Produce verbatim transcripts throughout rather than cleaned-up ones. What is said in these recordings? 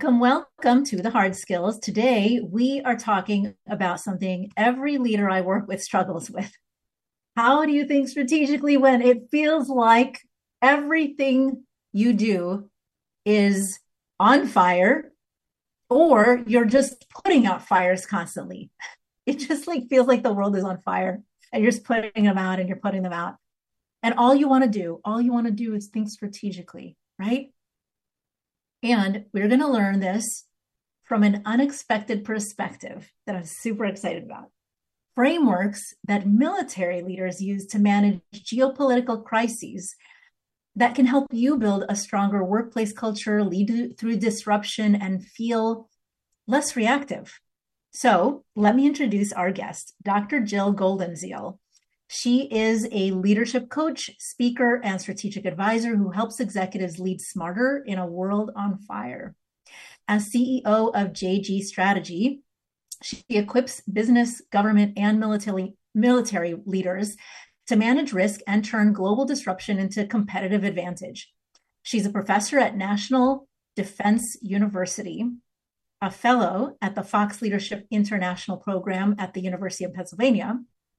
Welcome, welcome to the Hard Skills. Today, we are talking about something every leader I work with struggles with. How do you think strategically when it feels like everything you do is on fire or you're just putting out fires constantly? It just like feels like the world is on fire and you're just putting them out and you're putting them out. And all you want to do, all you want to do is think strategically, right? And we're going to learn this from an unexpected perspective that I'm super excited about. Frameworks that military leaders use to manage geopolitical crises that can help you build a stronger workplace culture, lead through disruption, and feel less reactive. So let me introduce our guest, Doctor Jill Goldenziel. She is a leadership coach, speaker, and strategic advisor who helps executives lead smarter in a world on fire. As C E O of J G Strategy, she equips business, government, and military, military leaders to manage risk and turn global disruption into competitive advantage. She's a professor at National Defense University, a fellow at the Fox Leadership International Program at the University of Pennsylvania,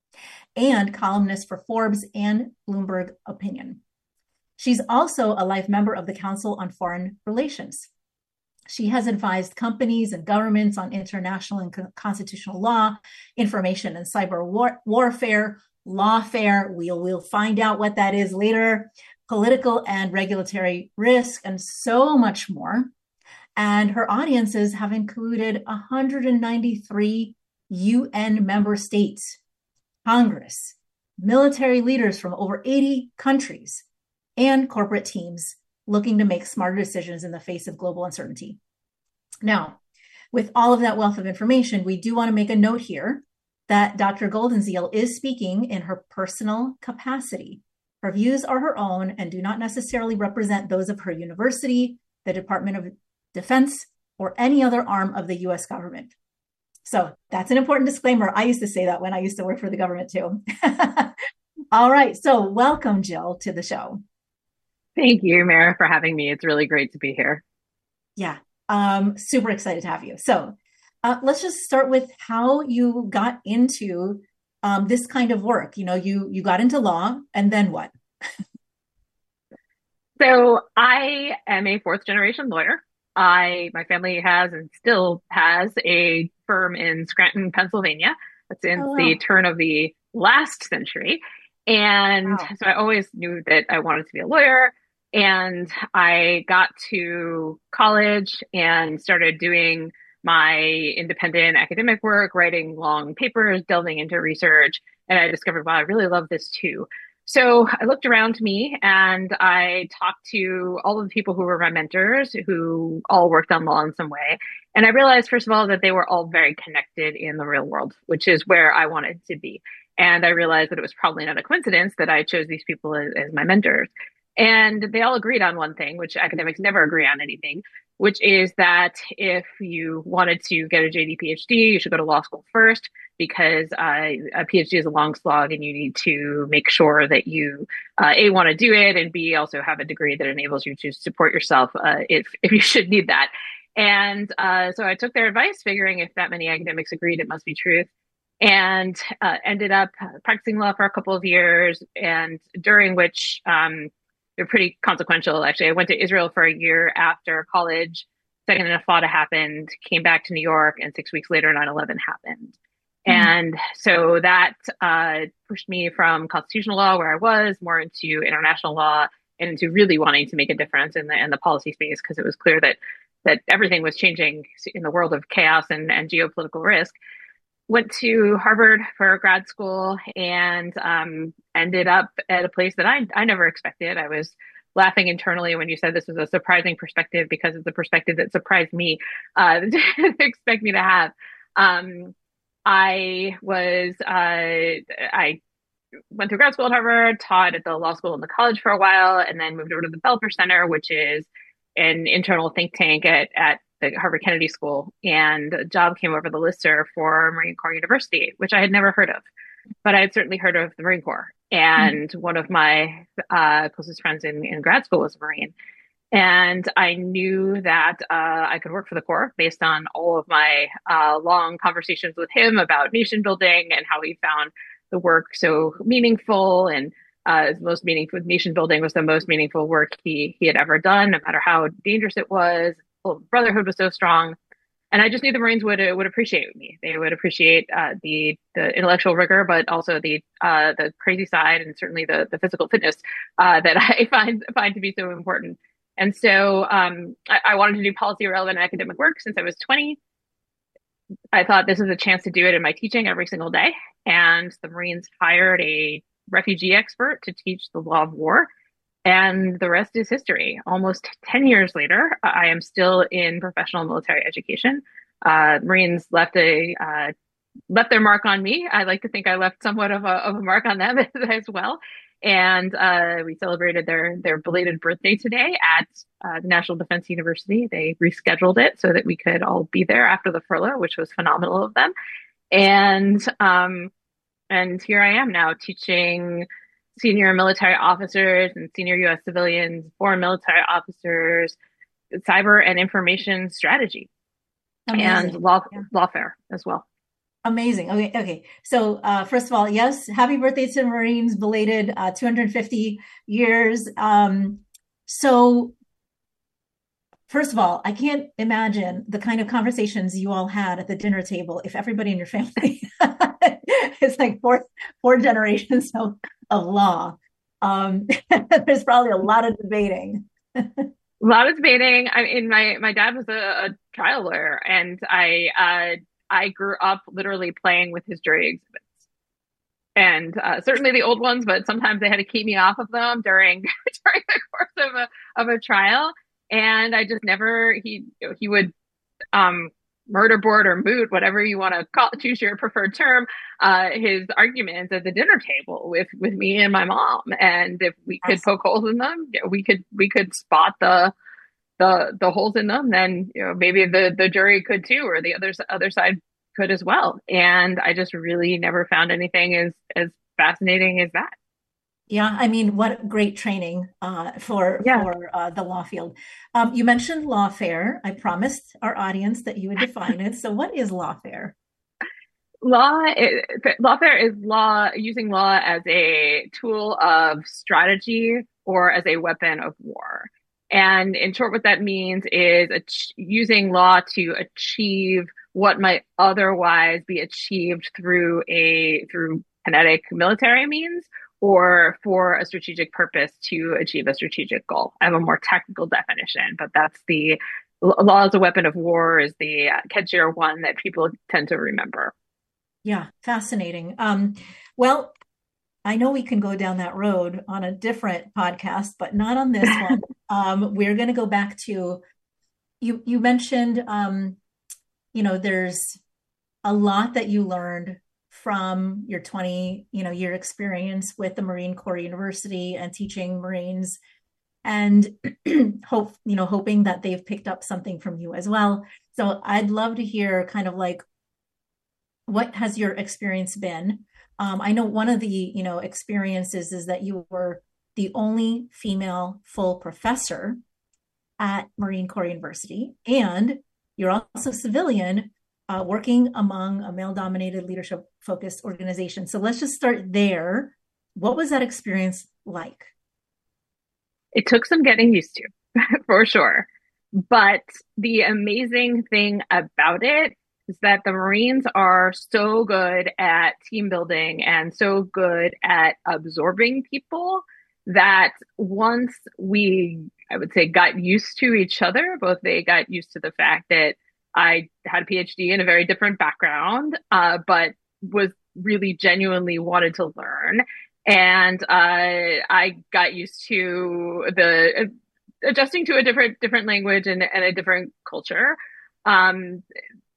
and columnist for Forbes and Bloomberg Opinion. She's also a life member of the Council on Foreign Relations. She has advised companies and governments on international and constitutional law, information and cyber war- warfare, lawfare. We'll, we'll find out what that is later, political and regulatory risk, and so much more. And her audiences have included one hundred ninety-three U N member states, Congress, military leaders from over eighty countries, and corporate teams looking to make smarter decisions in the face of global uncertainty. Now, with all of that wealth of information, we do want to make a note here that Doctor Goldenziel is speaking in her personal capacity. Her views are her own and do not necessarily represent those of her university, the Department of Defense, or any other arm of the U S government. So that's an important disclaimer. I used to say that when I used to work for the government too. All right. So welcome, Jill, to the show. Thank you, Mara, for having me. It's really great to be here. Yeah. Um, super excited to have you. So uh, let's just start with how you got into um, this kind of work. You know, you, you got into law and then what? So I am a fourth generation lawyer. I, my family has and still has a firm in Scranton, Pennsylvania, since Oh, wow. the turn of the last century. And Wow. so I always knew that I wanted to be a lawyer. And I got to college and started doing my independent academic work, writing long papers, delving into research. And I discovered, wow, I really love this too. So I looked around me and I talked to all of the people who were my mentors, who all worked on law in some way. And I realized, first of all, that they were all very connected in the real world, which is where I wanted to be. And I realized that it was probably not a coincidence that I chose these people as, as my mentors. And they all agreed on one thing, which academics never agree on anything, which is that if you wanted to get a J D PhD, you should go to law school first because uh, a PhD is a long slog and you need to make sure that you, uh, A, want to do it and B, also have a degree that enables you to support yourself uh, if, if you should need that. And uh, so I took their advice, figuring if that many academics agreed, it must be truth. And uh, ended up practicing law for a couple of years, and during which um, they're pretty consequential. Actually, I went to Israel for a year after college. Second Intifada happened, came back to New York, and six weeks later, nine eleven happened. Mm-hmm. And so that uh, pushed me from constitutional law, where I was, more into international law and into really wanting to make a difference in the in the policy space, because it was clear that that everything was changing in the world of chaos and, and geopolitical risk. Went to Harvard for grad school and um, ended up at a place that I, I never expected. I was laughing internally when you said this was a surprising perspective, because it's a perspective that surprised me, uh, didn't expect me to have. Um, I was, uh, I went through grad school at Harvard, taught at the law school and the college for a while, and then moved over to the Belfer Center, which is an internal think tank at, at the Harvard Kennedy School, and a job came over the listserv for Marine Corps University, which I had never heard of, but I had certainly heard of the Marine Corps. And mm-hmm. one of my uh, closest friends in, in grad school was a Marine. And I knew that uh, I could work for the Corps based on all of my uh, long conversations with him about nation building and how he found the work so meaningful. And uh, his most meaningful nation building was the most meaningful work he he had ever done, no matter how dangerous it was. Well, brotherhood was so strong, and I just knew the Marines would would appreciate me. They would appreciate uh, the the intellectual rigor, but also the uh, the crazy side, and certainly the the physical fitness uh, that I find find to be so important. And so um, I, I wanted to do policy relevant academic work since I was twenty. I thought this is a chance to do it in my teaching every single day. And the Marines hired a refugee expert to teach the law of war. And the rest is history. Almost ten years later, I am still in professional military education. Uh, Marines left a uh, left their mark on me. I like to think I left somewhat of a, of a mark on them as well. And uh, we celebrated their their belated birthday today at uh, the National Defense University. They rescheduled it so that we could all be there after the furlough, which was phenomenal of them. And um, and here I am now teaching senior military officers and senior U S civilians, foreign military officers, cyber and information strategy, and Amazing. law Yeah. lawfare as well. Amazing. Okay. Okay. So, uh, first of all, yes, happy birthday to the Marines, belated uh, two hundred fifty years. Um, so, first of all, I can't imagine the kind of conversations you all had at the dinner table if everybody in your family is like four four generations of, of law. Um, there's probably a lot of debating. A lot of debating. I mean, my my dad was a, a trial lawyer, and I uh, I grew up literally playing with his jury exhibits, and uh, certainly the old ones. But sometimes they had to keep me off of them during during the course of a of a trial, and I just never he he would um murder board or moot, whatever you want to call choose your preferred term, uh his arguments at the dinner table with with me and my mom. And if we could Yes. poke holes in them, we could we could spot the the the holes in them, then you know maybe the the jury could too, or the other other side could as well. And I just really never found anything as as fascinating as that. Yeah, I mean, what great training uh, for Yeah. for uh, the law field. Um, you mentioned lawfare. I promised our audience that you would define it. So, what is lawfare? Law is, lawfare is law using law as a tool of strategy or as a weapon of war. And in short, what that means is ach- using law to achieve what might otherwise be achieved through a through kinetic military means or for a strategic purpose to achieve a strategic goal. I have a more technical definition, but that's the law as a weapon of war is the uh, catchier one that people tend to remember. Yeah, fascinating. Um, well, I know we can go down that road on a different podcast, but not on this one. Um, we're going to go back to you. You mentioned, um, you know, there's a lot that you learned from your twenty, you know, year experience with the Marine Corps University and teaching Marines, and hope, you know, hoping that they've picked up something from you as well. So I'd love to hear kind of like what has your experience been? Um, I know one of the, you know, experiences is that you were the only female full professor at Marine Corps University, and you're also civilian uh, working among a male-dominated leadership-focused organization. So let's just start there. What was that experience like? It took some getting used to, for sure. But the amazing thing about it is that the Marines are so good at team building and so good at absorbing people that once we, I would say, got used to each other, both they got used to the fact that I had a PhD in a very different background, uh, but was really genuinely wanted to learn. And uh, I got used to the adjusting to a different different language and, and a different culture. Um,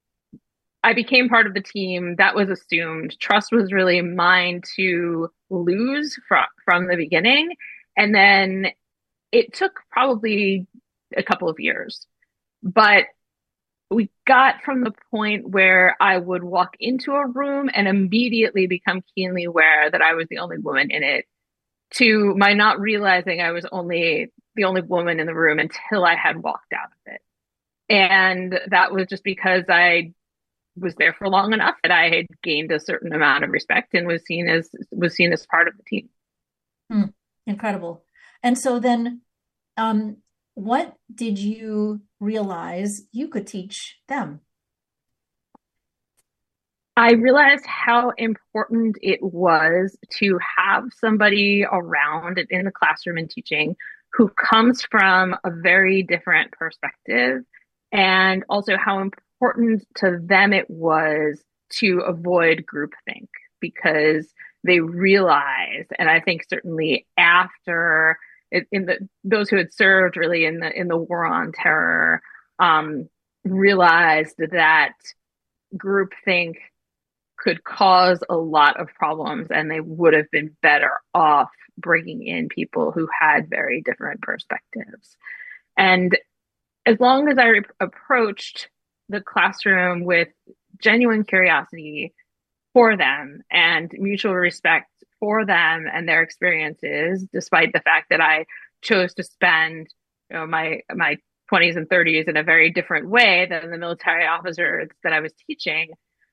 I became part of the team. That was assumed. Trust was really mine to lose from from the beginning, and then it took probably a couple of years, but we got from the point where I would walk into a room and immediately become keenly aware that I was the only woman in it, to my not realizing I was only the only woman in the room until I had walked out of it. And that was just because I was there for long enough that I had gained a certain amount of respect and was seen as was seen as part of the team. Hmm. Incredible. And so then, um, what did you realize you could teach them? I realized how important it was to have somebody around in the classroom and teaching who comes from a very different perspective, and also how important to them it was to avoid groupthink because they realized, and I think certainly after in the those who had served really in the in the war on terror um, realized that groupthink could cause a lot of problems, and they would have been better off bringing in people who had very different perspectives. And as long as I re- approached the classroom with genuine curiosity for them and mutual respect for them and their experiences, despite the fact that I chose to spend, you know, my my twenties and thirties in a very different way than the military officers that I was teaching,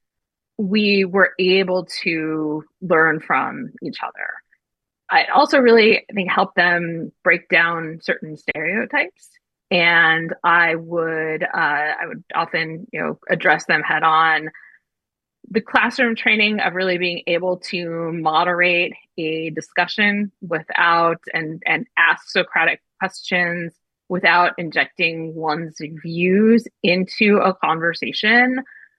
we were able to learn from each other. I also really, I think, helped them break down certain stereotypes. And I would, uh, I would often, you know, address them head on. The classroom training of really being able to moderate a discussion without and and ask Socratic questions without injecting one's views into a conversation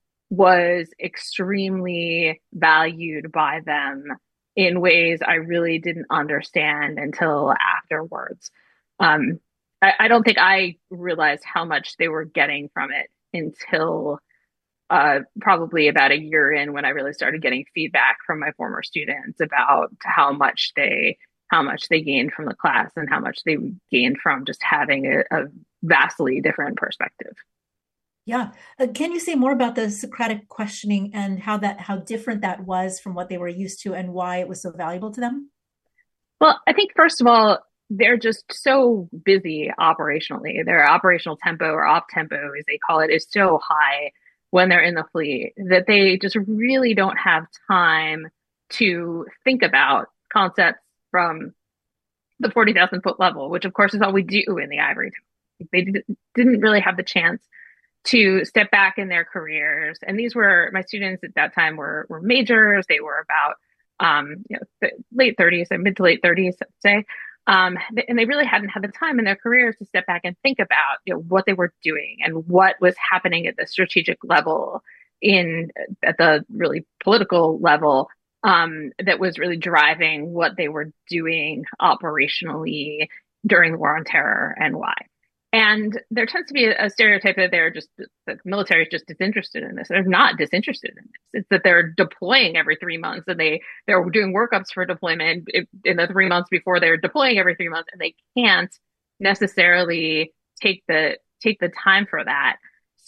was extremely valued by them in ways I really didn't understand until afterwards. Um, I, I don't think I realized how much they were getting from it until uh, probably about a year in, when I really started getting feedback from my former students about how much they how much they gained from the class and how much they gained from just having a, a vastly different perspective. Yeah. Uh, can you say more about the Socratic questioning and how that how different that was from what they were used to and why it was so valuable to them? Well, I think first of all, they're just so busy operationally. Their operational tempo, or op tempo, as they call it, is so high when they're in the fleet that they just really don't have time to think about concepts from the forty thousand foot level, which of course is all we do in the ivory tower. They didn't really have the chance to step back in their careers. And these were my students at that time were were majors. They were about um, you know, th- late thirties, and mid to late thirties, I'd say. Um, and they really hadn't had the time in their careers to step back and think about, you know, what they were doing and what was happening at the strategic level, in at the really political level, um, that was really driving what they were doing operationally during the war on terror and why. And there tends to be a, a stereotype that they're just, the military is just disinterested in this. They're not disinterested in this. It's that they're deploying every three months and they, they're doing workups for deployment in the three months before they're deploying every three months. And they can't necessarily take the, take the time for that.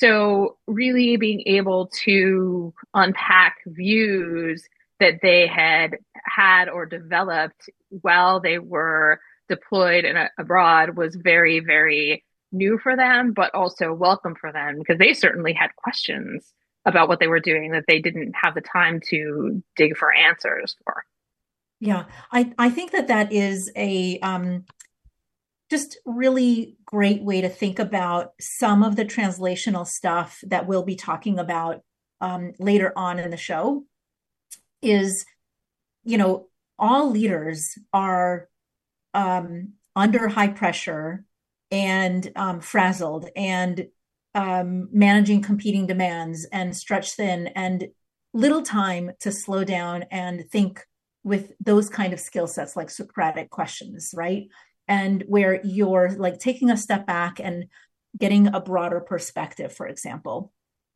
So really being able to unpack views that they had had or developed while they were deployed and abroad was very, very new for them, but also welcome for them, because they certainly had questions about what they were doing that they didn't have the time to dig for answers for. Yeah, I, I think that that is a um, just really great way to think about some of the translational stuff that we'll be talking about um, later on in the show. Is, you know, all leaders are um, under high pressure and um, frazzled and um, managing competing demands and stretched thin and little time to slow down and think with those kind of skill sets like Socratic questions, right? And where you're like taking a step back and getting a broader perspective, for example.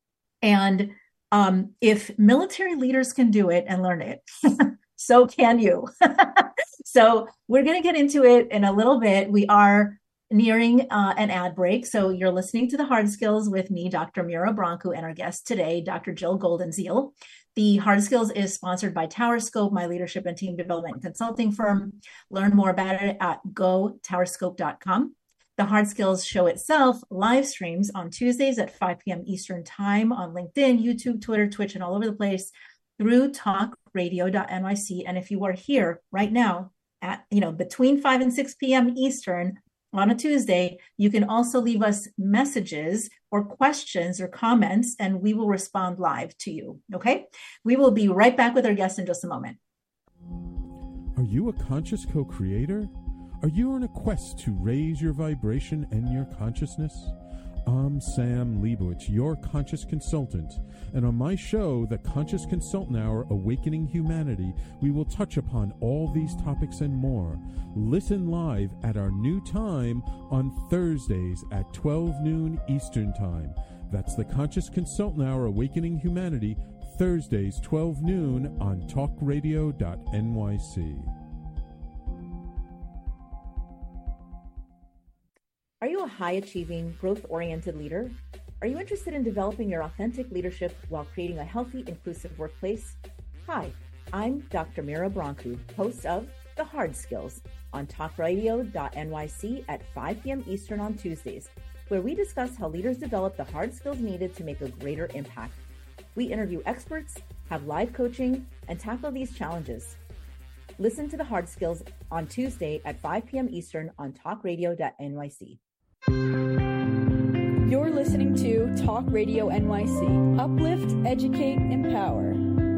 And um, if military leaders can do it and learn it, so can you. So we're going to get into it in a little bit. We are nearing uh, an ad break. So you're listening to The Hard Skills with me, Doctor Mira Brancu, and our guest today, Doctor Jill Goldenziel. The Hard Skills is sponsored by TowerScope, my leadership and team development consulting firm. Learn more about it at go tower scope dot com. The Hard Skills show itself live streams on Tuesdays at five p.m. Eastern Time on LinkedIn, YouTube, Twitter, Twitch, and all over the place through talk radio dot N Y C. And if you are here right now at, you know, between five and six p.m. Eastern on a Tuesday, you can also leave us messages or questions or comments, and we will respond live to you. Okay? We will be right back with our guest in just a moment. Are you a conscious co-creator? Are you on a quest to raise your vibration and your consciousness? I'm Sam Leibowitz, your conscious consultant, and on my show, The Conscious Consultant Hour, Awakening Humanity, we will touch upon all these topics and more. Listen live at our new time on Thursdays at twelve noon Eastern Time. That's The Conscious Consultant Hour, Awakening Humanity, Thursdays, twelve noon on talk radio dot N Y C. Are you a high-achieving, growth-oriented leader? Are you interested in developing your authentic leadership while creating a healthy, inclusive workplace? Hi, I'm Doctor Mira Brancu, host of The Hard Skills on talk radio dot N Y C at five p.m. Eastern on Tuesdays, where we discuss how leaders develop the hard skills needed to make a greater impact. We interview experts, have live coaching, and tackle these challenges. Listen to The Hard Skills on Tuesday at five p.m. Eastern on talk radio dot N Y C. You're listening to Talk Radio N Y C. Uplift, educate, empower.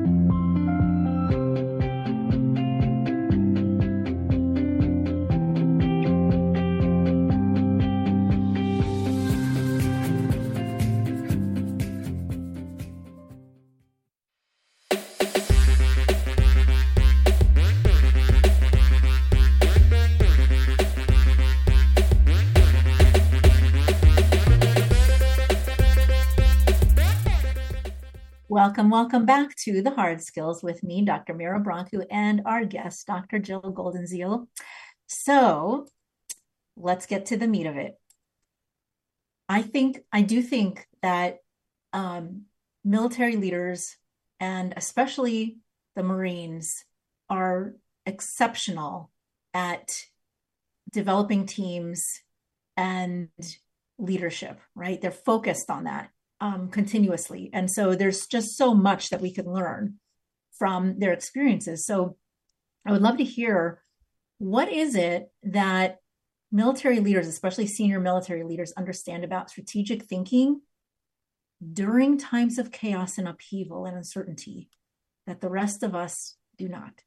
Welcome, welcome back to The Hard Skills with me, Doctor Mira Brancu, and our guest, Doctor Jill Goldenziel. So let's get to the meat of it. I think, I do think that um, military leaders, and especially the Marines, are exceptional at developing teams and leadership, right? They're focused on that. Um, continuously. And so there's just so much that we can learn from their experiences. So I would love to hear, what is it that military leaders, especially senior military leaders, understand about strategic thinking during times of chaos and upheaval and uncertainty that the rest of us do not?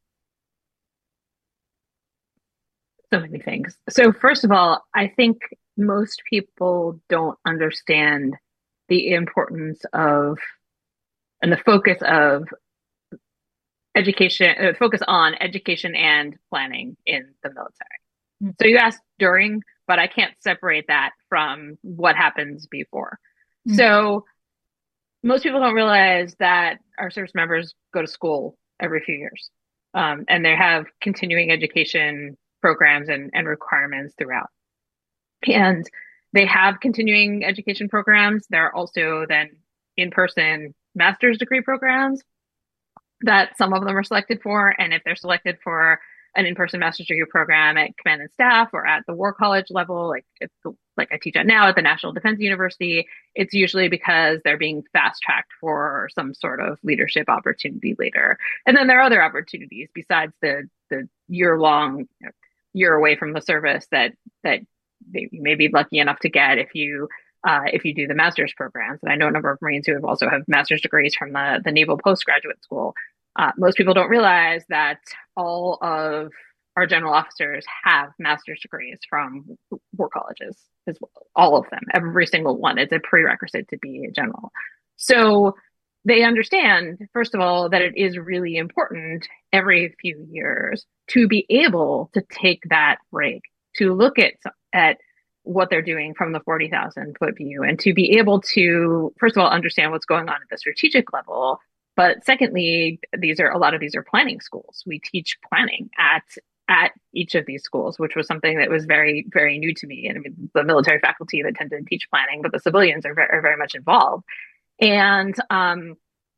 So many things. So first of all, I think most people don't understand the importance of and the focus of education, uh, focus on education and planning in the military. Mm-hmm. So you asked during, but I can't separate that from what happens before. Mm-hmm. So most people don't realize that our service members go to school every few years, um, and they have continuing education programs and, and requirements throughout. And they have continuing education programs. There are also then in-person master's degree programs that some of them are selected for. And if they're selected for an in-person master's degree program at command and staff or at the war college level, like it's like I teach at now at the National Defense University, it's usually because they're being fast-tracked for some sort of leadership opportunity later. And then there are other opportunities besides the the year-long, you know, year away from the service that that you may be lucky enough to get if you uh, if you do the master's programs. And I know a number of Marines who have also have master's degrees from the, the Naval Postgraduate School. Uh, most people don't realize that all of our general officers have master's degrees from war colleges, as well. All of them, every single one. It's a prerequisite to be a general. So they understand, first of all, that it is really important every few years to be able to take that break, to look at at what they're doing from the forty thousand foot view, and to be able to, first of all, understand what's going on at the strategic level. But secondly, these are a lot of these are planning schools. We teach planning at at each of these schools, which was something that was very, very new to me. And I mean, the military faculty that tend to teach planning, but the civilians are very, are very much involved. And, um,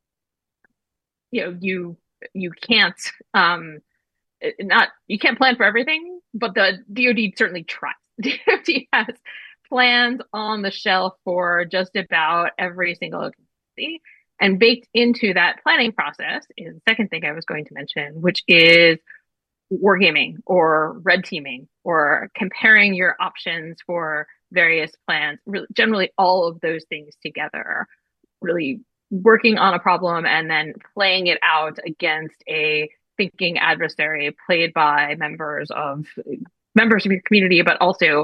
you know, you, you can't, um, not, you can't plan for everything, but the D O D certainly tries. D O D has plans on the shelf for just about every single contingency. And baked into that planning process is the second thing I was going to mention, which is wargaming or red teaming or comparing your options for various plans. Really, generally, all of those things together, really working on a problem and then playing it out against a thinking adversary played by members of members of your community, but also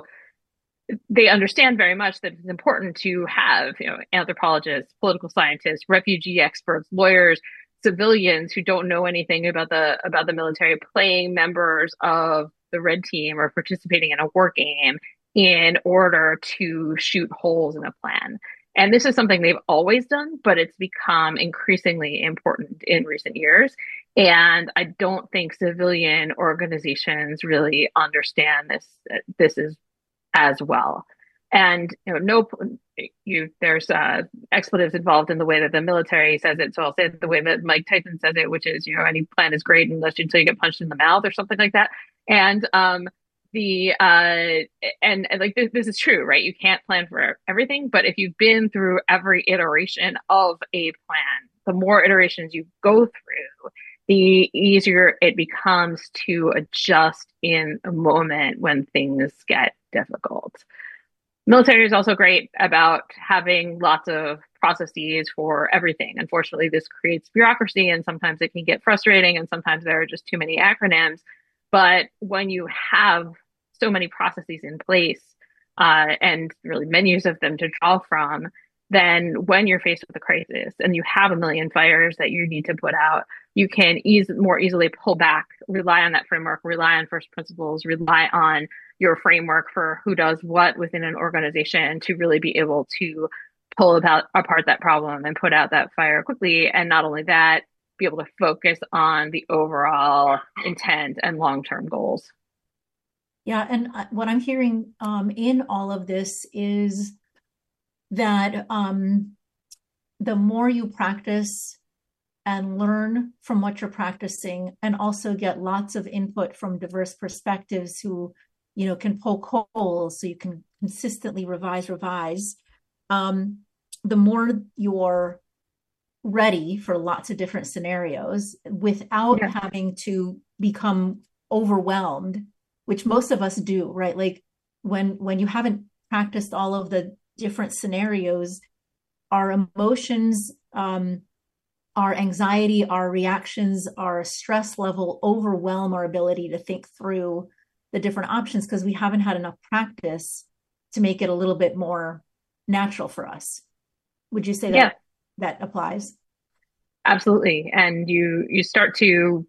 they understand very much that it's important to have, you know, anthropologists, political scientists, refugee experts, lawyers, civilians who don't know anything about the about the military playing members of the red team or participating in a war game in order to shoot holes in a plan. And this is something they've always done, but it's become increasingly important in recent years. And I don't think civilian organizations really understand this. This is as well. And you know, no, you there's uh, expletives involved in the way that the military says it. So I'll say it the way that Mike Tyson says it, which is, you know, any plan is great unless until you get punched in the mouth or something like that. And um, the uh, and, and like this, this is true, right? You can't plan for everything, but if you've been through every iteration of a plan, the more iterations you go through, the easier it becomes to adjust in a moment when things get difficult. Military is also great about having lots of processes for everything. Unfortunately, this creates bureaucracy and sometimes it can get frustrating and sometimes there are just too many acronyms. But when you have so many processes in place uh, and really menus of them to draw from, then when you're faced with a crisis and you have a million fires that you need to put out, you can ease, more easily pull back, rely on that framework, rely on first principles, rely on your framework for who does what within an organization to really be able to pull about, apart that problem and put out that fire quickly. And not only that, be able to focus on the overall intent and long-term goals. Yeah. And what I'm hearing um, in all of this is that um, the more you practice and learn from what you're practicing and also get lots of input from diverse perspectives who, you know, can poke holes so you can consistently revise, revise, um, the more you're ready for lots of different scenarios without yeah. having to become overwhelmed, which most of us do, right? Like when, when you haven't practiced all of the different scenarios, our emotions, um, our anxiety, our reactions, our stress level overwhelm our ability to think through the different options because we haven't had enough practice to make it a little bit more natural for us. Would you say that yeah. that applies? Absolutely. And you, you start to,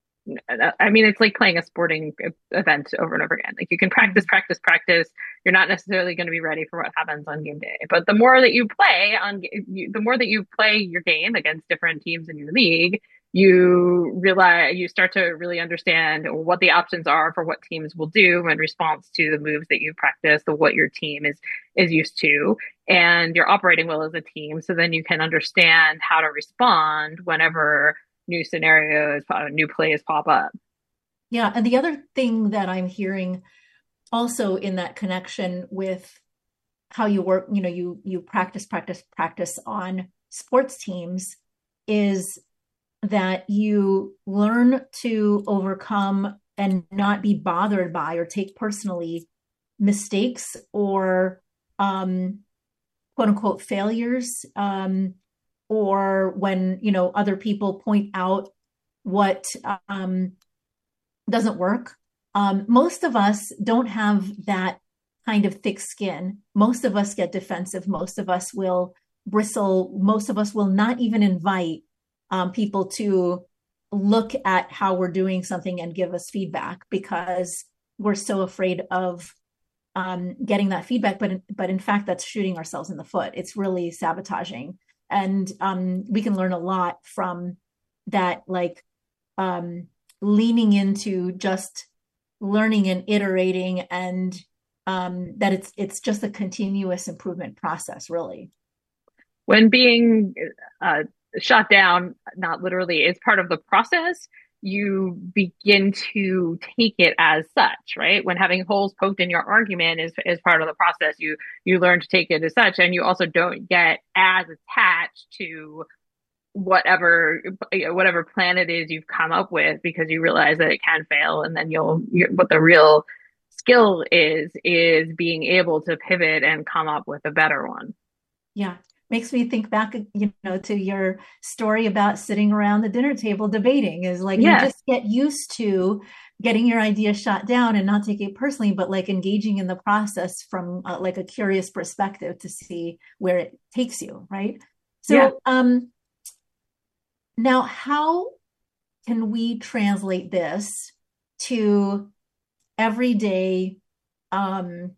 I mean, it's like playing a sporting event over and over again. Like you can practice, practice, practice. You're not necessarily going to be ready for what happens on game day. But the more that you play on, the more that you play your game against different teams in your league, you realize, you start to really understand what the options are for what teams will do in response to the moves that you practice, or what your team is, is used to. And you're operating well as a team. So then you can understand how to respond whenever new scenarios, new plays pop up. Yeah. And the other thing that I'm hearing also in that connection with how you work, you know, you, you practice, practice, practice on sports teams is that you learn to overcome and not be bothered by or take personally mistakes or um, quote unquote failures. Um, or when, you know, other people point out what um, doesn't work. Um, most of us don't have that kind of thick skin. Most of us get defensive. Most of us will bristle. Most of us will not even invite um, people to look at how we're doing something and give us feedback because we're so afraid of um, getting that feedback. But, but in fact, that's shooting ourselves in the foot. It's really sabotaging. And um, we can learn a lot from that, like um, leaning into just learning and iterating, and um, that it's it's just a continuous improvement process, really. When being uh, shot down, not literally, is part of the process, you begin to take it as such, right? When having holes poked in your argument is is part of the process, you you learn to take it as such, and you also don't get as attached to whatever whatever plan it is you've come up with, because you realize that it can fail, and then you'll you're, what the real skill is is being able to pivot and come up with a better one. Yeah. Makes me think back, you know, to your story about sitting around the dinner table debating. Is like, yeah. You just get used to getting your idea shot down and not take it personally, but like engaging in the process from uh, like a curious perspective to see where it takes you, right? So, yeah. um, now how can we translate this to everyday um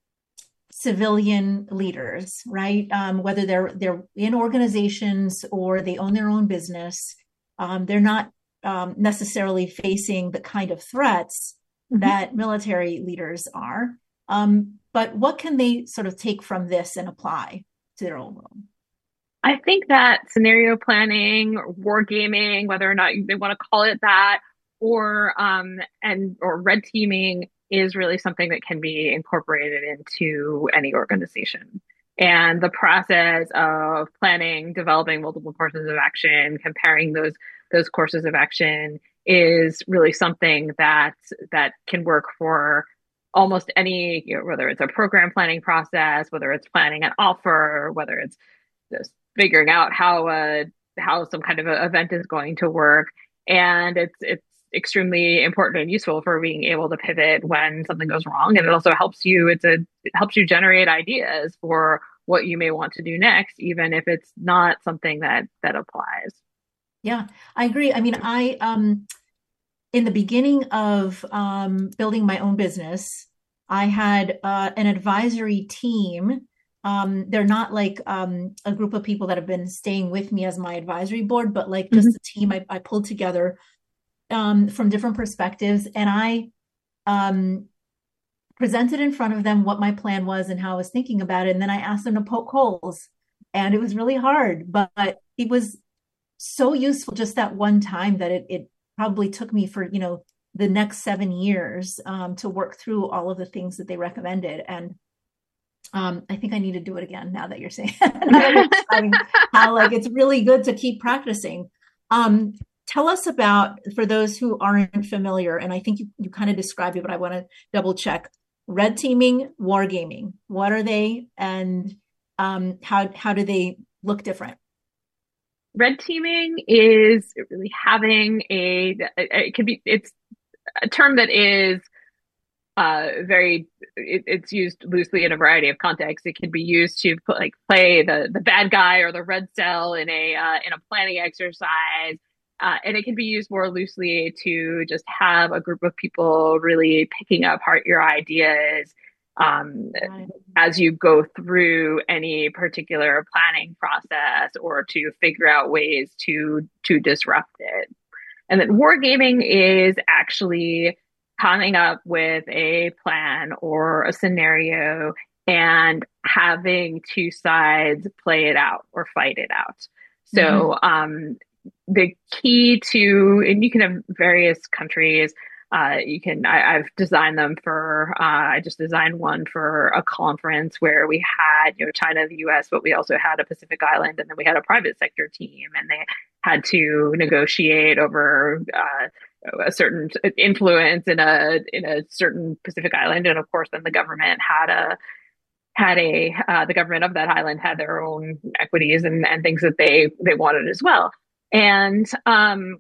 civilian leaders, right? Um, whether they're they're in organizations or they own their own business, um, they're not um, necessarily facing the kind of threats mm-hmm. that military leaders are. Um, but what can they sort of take from this and apply to their own role? I think that scenario planning, or wargaming, whether or not they want to call it that, or um, and or red teaming, is really something that can be incorporated into any organization. And the process of planning, developing multiple courses of action, comparing those those courses of action is really something that that can work for almost any, you know, whether it's a program planning process, whether it's planning an offer, whether it's just figuring out how uh, how some kind of a event is going to work. And it's it's extremely important and useful for being able to pivot when something goes wrong. And it also helps you, it's a, it helps you generate ideas for what you may want to do next, even if it's not something that, that applies. Yeah, I agree. I mean, I, um, in the beginning of um, building my own business, I had uh, an advisory team. Um, they're not like um, a group of people that have been staying with me as my advisory board, but like just mm-hmm. a team I, I pulled together Um, from different perspectives. And I um, presented in front of them what my plan was and how I was thinking about it. And then I asked them to poke holes. And it was really hard, but it was so useful just that one time that it, it probably took me for, you know, the next seven years um, to work through all of the things that they recommended. And um, I think I need to do it again now that you're saying how like it's really good to keep practicing. Um, Tell us about, for those who aren't familiar, and I think you, you kind of described it, but I want to double check. Red teaming, wargaming. What are they, and um, how how do they look different? Red teaming is really having a, it can be, it's a term that is uh, very, it, it's used loosely in a variety of contexts. It can be used to like play the the bad guy or the red cell in a uh, in a planning exercise. Uh, and it can be used more loosely to just have a group of people really picking apart your ideas um, as you go through any particular planning process, or to figure out ways to to disrupt it. And then wargaming is actually coming up with a plan or a scenario and having two sides play it out or fight it out. So mm-hmm. um, the key to, and you can have various countries, uh, you can, I, I've designed them for, uh, I just designed one for a conference where we had, you know, China, the U S, but we also had a Pacific Island, and then we had a private sector team, and they had to negotiate over uh, a certain influence in a, in a certain Pacific Island. And of course, then the government had a, had a, uh, the government of that island had their own equities and, and things that they, they wanted as well. And um,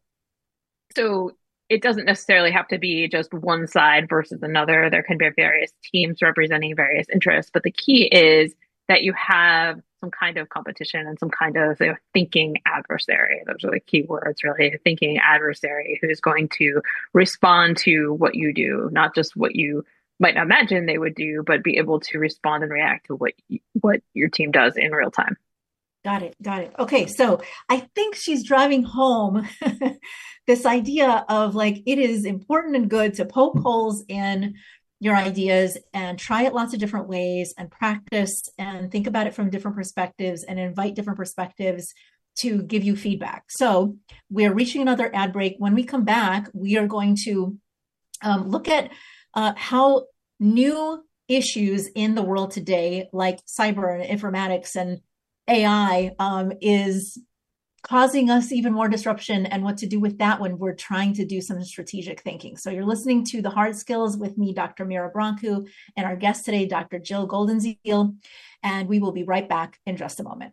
so it doesn't necessarily have to be just one side versus another. There can be various teams representing various interests, but the key is that you have some kind of competition and some kind of, you know, thinking adversary. Those are the key words, really. A thinking adversary who's going to respond to what you do, not just what you might not imagine they would do, but be able to respond and react to what you, what your team does in real time. Got it. Got it. Okay. So I think she's driving home this idea of like, it is important and good to poke holes in your ideas and try it lots of different ways and practice and think about it from different perspectives and invite different perspectives to give you feedback. So we're reaching another ad break. When we come back, we are going to um, look at uh, how new issues in the world today, like cyber and informatics and A I, um, is causing us even more disruption, and what to do with that when we're trying to do some strategic thinking. So you're listening to The Hard Skills with me, Doctor Mira Brancu, and our guest today, Doctor Jill Goldenziel, and we will be right back in just a moment.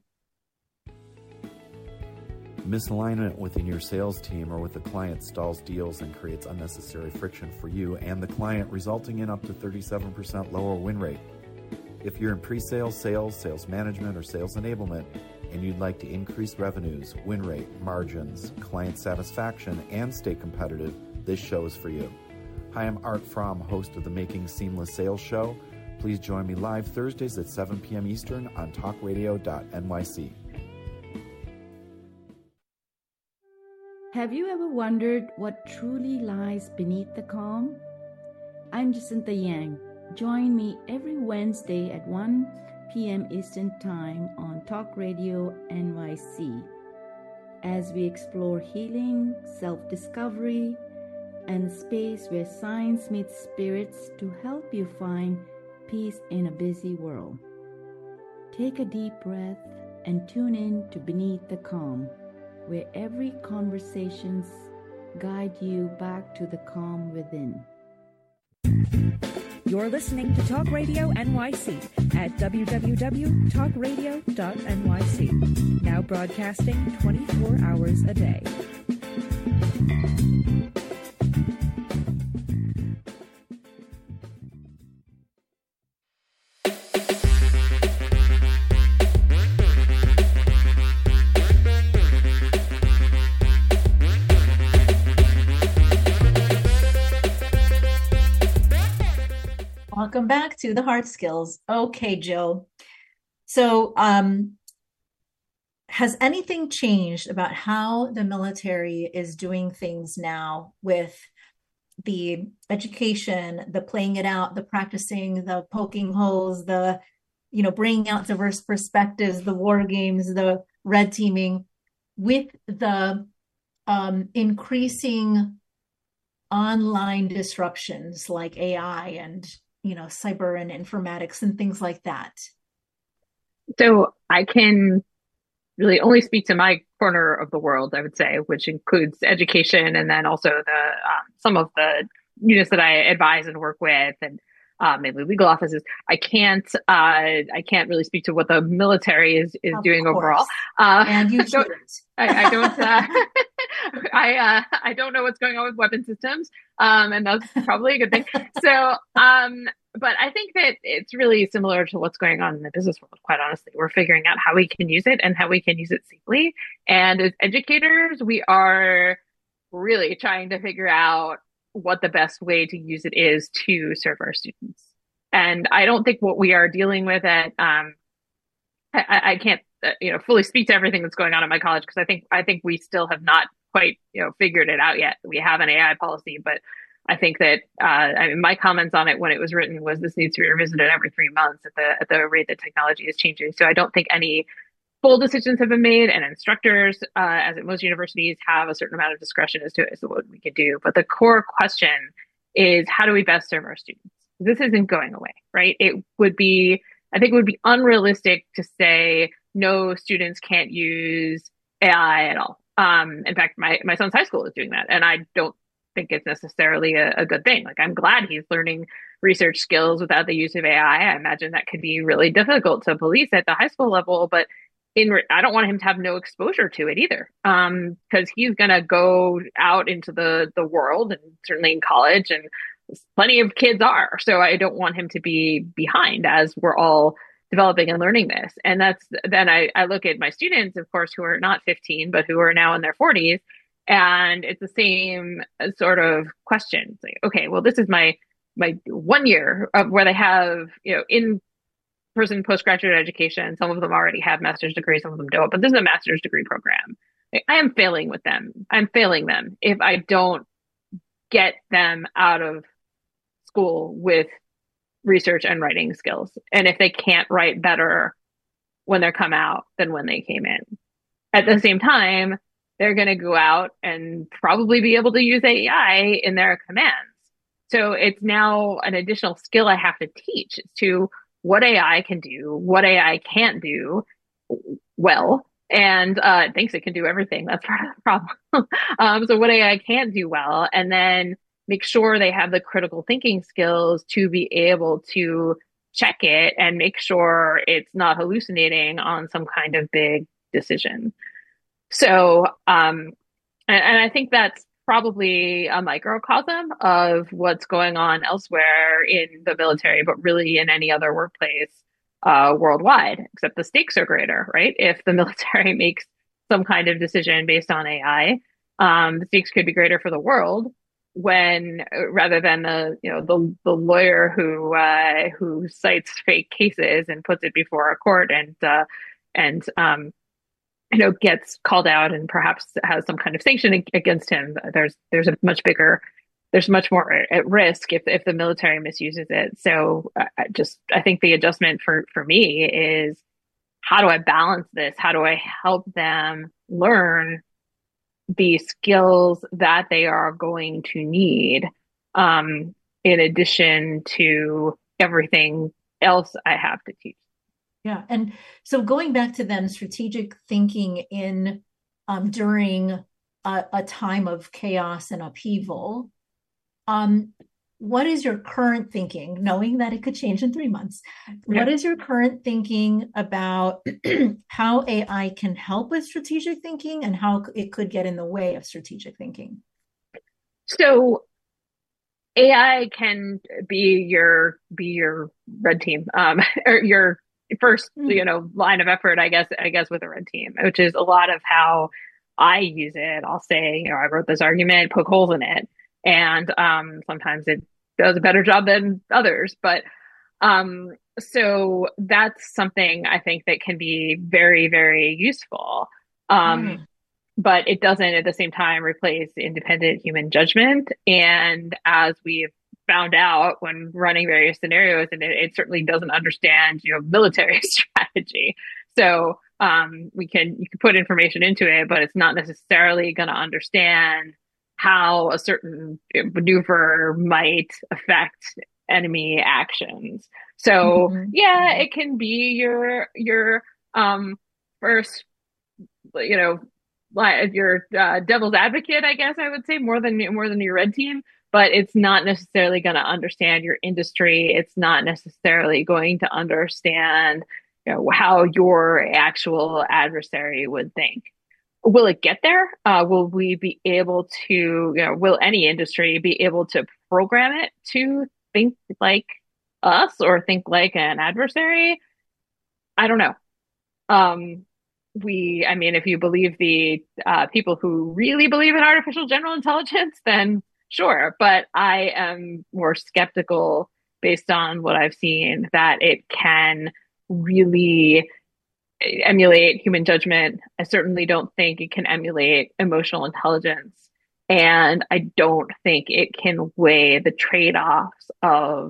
Misalignment within your sales team or with the client stalls deals and creates unnecessary friction for you and the client, resulting in up to thirty-seven percent lower win rate. If you're in pre-sales, sales, sales management, or sales enablement, and you'd like to increase revenues, win rate, margins, client satisfaction, and stay competitive, this show is for you. Hi, I'm Art Fromm, host of the Making Seamless Sales Show. Please join me live Thursdays at seven p.m. Eastern on talk radio dot n y c. Have you ever wondered what truly lies beneath the calm? I'm Jacinta Yang. Join me every Wednesday at one p.m. Eastern Time on Talk Radio N Y C as we explore healing, self-discovery, and space where science meets spirits to help you find peace in a busy world. Take a deep breath and tune in to Beneath the Calm, where every conversations guide you back to the calm within. You're listening to Talk Radio N Y C at w w w dot talk radio dot n y c. Now broadcasting twenty-four hours a day. Welcome back to The Hard Skills. Okay, Jill. So um, has anything changed about how the military is doing things now with the education, the playing it out, the practicing, the poking holes, the, you know, bringing out diverse perspectives, the war games, the red teaming, with the um, increasing online disruptions like A I and you know, cyber and informatics and things like that? So I can really only speak to my corner of the world, I would say, which includes education and then also the um, some of the units that I advise and work with, and uh, mainly legal offices. I can't uh, I can't really speak to what the military is is of doing course. overall. Uh, and you don't, I, I don't. Uh, I uh, I don't know what's going on with weapon systems, um, and that's probably a good thing. So, um, but I think that it's really similar to what's going on in the business world. Quite honestly, we're figuring out how we can use it and how we can use it safely. And as educators, we are really trying to figure out what the best way to use it is to serve our students. And I don't think what we are dealing with at um, I, I can't uh, you know fully speak to everything that's going on at my college, because I think I think we still have not quite, you know, figured it out yet. We have an A I policy, but I think that, uh, I mean, my comments on it when it was written was this needs to be revisited every three months at the, at the rate that technology is changing. So I don't think any full decisions have been made, and instructors, uh, as at most universities, have a certain amount of discretion as to, as to what we could do. But the core question is, how do we best serve our students? This isn't going away, right? It would be, I think it would be unrealistic to say, no, students can't use A I at all. Um, in fact, my, my son's high school is doing that, and I don't think it's necessarily a, a good thing. Like, I'm glad he's learning research skills without the use of A I. I imagine that could be really difficult to police at the high school level, but in re- I don't want him to have no exposure to it either, um, because he's going to go out into the, the world, and certainly in college, and plenty of kids are. So I don't want him to be behind as we're all developing and learning this. And that's, then I, I look at my students, of course, who are not fifteen, but who are now in their forties. And it's the same sort of question. It's like, okay, well, this is my, my one year of where they have, you know, in-person postgraduate education. Some of them already have master's degrees, some of them don't, but this is a master's degree program. I am failing with them. I'm failing them if I don't get them out of school with research and writing skills. And if they can't write better when they come out than when they came in. At the same time, they're going to go out and probably be able to use A I in their commands. So it's now an additional skill I have to teach to what A I can do, what A I can't do well, and uh, thinks it can do everything. That's part of the problem. um, so what A I can't do well, and then make sure they have the critical thinking skills to be able to check it and make sure it's not hallucinating on some kind of big decision. So, um, and, and I think that's probably a microcosm of what's going on elsewhere in the military, but really in any other workplace uh, worldwide, except the stakes are greater, right? If the military makes some kind of decision based on A I, um, the stakes could be greater for the world when rather than the you know the the lawyer who uh, who cites fake cases and puts it before a court and uh, and um, you know gets called out and perhaps has some kind of sanction against him. There's there's a much bigger there's much more at risk if if the military misuses it. So I just I think the adjustment for for me is, how do I balance this? How do I help them learn the skills that they are going to need, um, in addition to everything else I have to teach? Yeah. And so going back to then strategic thinking in um, during a, a time of chaos and upheaval, um, what is your current thinking, knowing that it could change in three months? Yeah. What is your current thinking about how A I can help with strategic thinking and how it could get in the way of strategic thinking? So A I can be your be your red team, um, or your first, you know, line of effort, I guess, I guess with a red team, which is a lot of how I use it. I'll say, you know, I wrote this argument, poke holes in it. And um, sometimes it does a better job than others. But um, so that's something I think that can be very, very useful. Um, mm. But it doesn't at the same time replace independent human judgment. And as we've found out when running various scenarios, and it, it certainly doesn't understand, you know, military strategy. So um, we can you can put information into it, but it's not necessarily going to understand how a certain maneuver might affect enemy actions. So mm-hmm. yeah, it can be your your um, first, you know, your uh, devil's advocate, I guess I would say, more than more than your red team. But it's not necessarily going to understand your industry. It's not necessarily going to understand, you know, how your actual adversary would think. Will it get there? Uh, will we be able to, you know, will any industry be able to program it to think like us or think like an adversary? I don't know. Um, we, I mean, if you believe the uh, people who really believe in artificial general intelligence, then sure. But I am more skeptical based on what I've seen that it can really emulate human judgment. I certainly don't think it can emulate emotional intelligence. And I don't think it can weigh the trade-offs of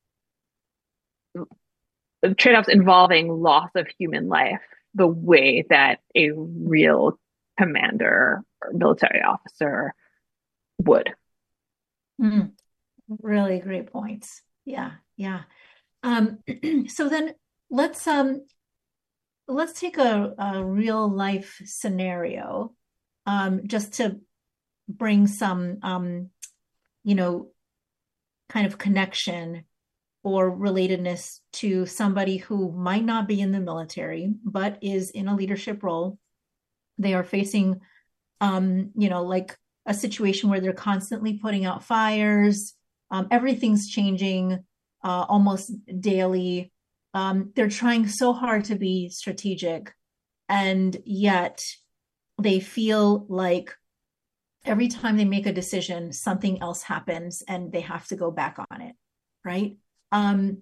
the trade-offs involving loss of human life the way that a real commander or military officer would. Mm, really great points. Yeah, yeah. Um, so then let's um let's take a, a real life scenario, um, just to bring some um, you know, kind of connection or relatedness to somebody who might not be in the military, but is in a leadership role. They are facing, um, you know, like a situation where they're constantly putting out fires. Um, everything's changing uh, almost daily. Um, they're trying so hard to be strategic, and yet they feel like every time they make a decision, something else happens and they have to go back on it, right? Um,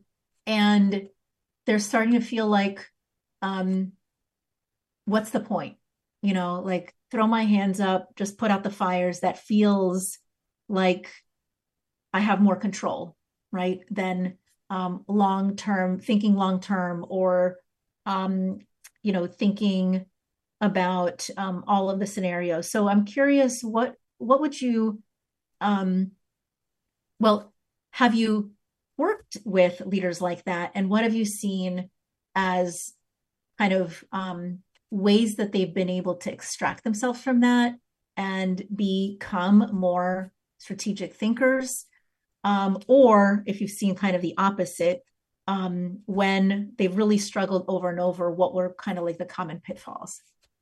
and they're starting to feel like, um, what's the point? you know, like throw my hands up, just put out the fires, that feels like I have more control, right? Than um, long-term, thinking long-term, or, um, you know, thinking about um, all of the scenarios. So I'm curious, what, what would you, um, well, have you worked with leaders like that? And what have you seen as kind of um, ways that they've been able to extract themselves from that and become more strategic thinkers? Um, or if you've seen kind of the opposite, um, when they've really struggled over and over, what were kind of like the common pitfalls?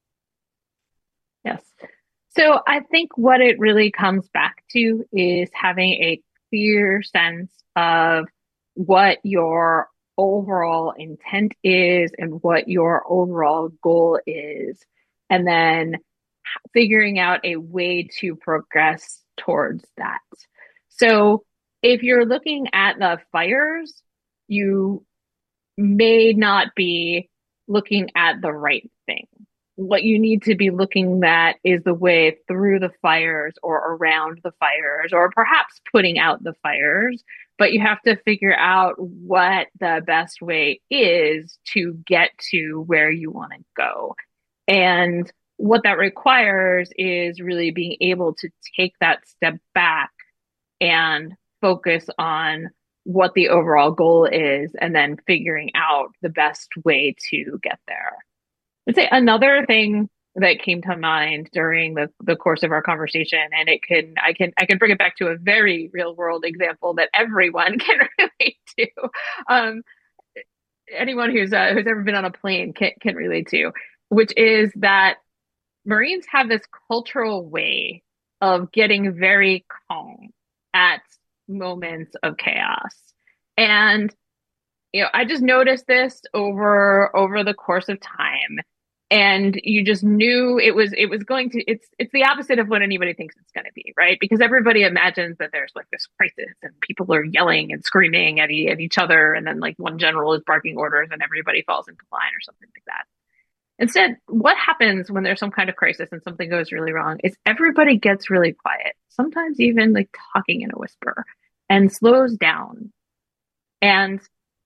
Yes. So I think what it really comes back to is having a clear sense of what your overall intent is and what your overall goal is, and then figuring out a way to progress towards that. So if you're looking at the fires, you may not be looking at the right thing. What you need to be looking at is the way through the fires or around the fires, or perhaps putting out the fires. But you have to figure out what the best way is to get to where you want to go. And what that requires is really being able to take that step back and focus on what the overall goal is, and then figuring out the best way to get there. I'd say another thing that came to mind during the, the course of our conversation, and it can I can I can bring it back to a very real world example that everyone can relate to. Um, anyone who's uh, who's ever been on a plane can can relate to, which is that Marines have this cultural way of getting very calm at moments of chaos. And you know, I just noticed this over over the course of time. And you just knew it was it was going to it's it's the opposite of what anybody thinks it's going to be, right? Because everybody imagines that there's like this crisis and people are yelling and screaming at, e- at each other, and then like one general is barking orders and everybody falls into line or something like that. Instead, what happens when there's some kind of crisis and something goes really wrong is everybody gets really quiet, sometimes even like talking in a whisper, and slows down. And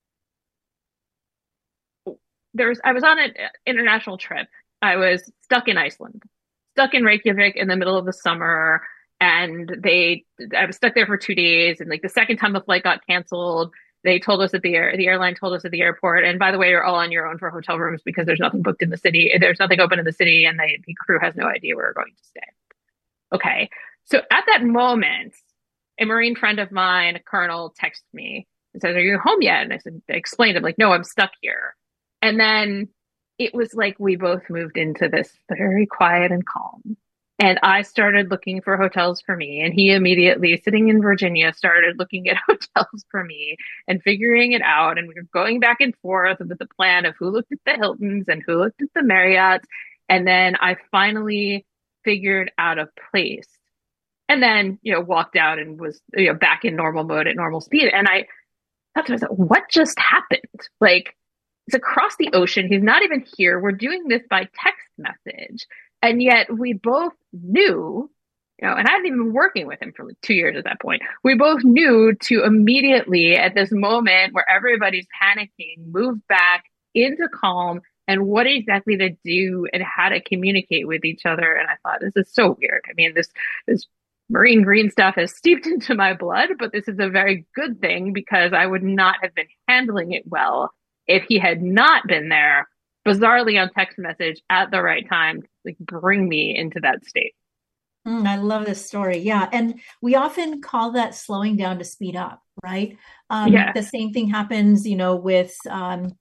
there's, I was on an international trip. I was stuck in Iceland, stuck in Reykjavik in the middle of the summer. And they, I was stuck there for two days. And like the second time the flight got canceled, they told us at the air, the airline told us at the airport, and by the way, you're all on your own for hotel rooms because there's nothing booked in the city. There's nothing open in the city, and the, the crew has no idea where we're going to stay. Okay. So at that moment, a Marine friend of mine, a colonel, texted me and said, "Are you home yet?" And I said, I explained, I'm like, "No, I'm stuck here." And then it was like we both moved into this very quiet and calm. And I started looking for hotels for me. And he immediately, sitting in Virginia, started looking at hotels for me and figuring it out. And we were going back and forth with the plan of who looked at the Hiltons and who looked at the Marriotts. And then I finally figured out a place. And then, you know, walked out and was, you know, back in normal mode at normal speed. And I thought to myself, what just happened? Like, it's across the ocean. He's not even here. We're doing this by text message. And yet we both knew, you know, and I hadn't even been working with him for like two years at that point. We both knew to immediately, at this moment where everybody's panicking, move back into calm and what exactly to do and how to communicate with each other. And I thought, this is so weird. I mean, this, this Marine green stuff has steeped into my blood, but this is a very good thing because I would not have been handling it well if he had not been there, bizarrely on text message at the right time, like bring me into that state. Mm, I love this story. Yeah. And we often call that slowing down to speed up, right? Um, yeah. The same thing happens, you know, with um,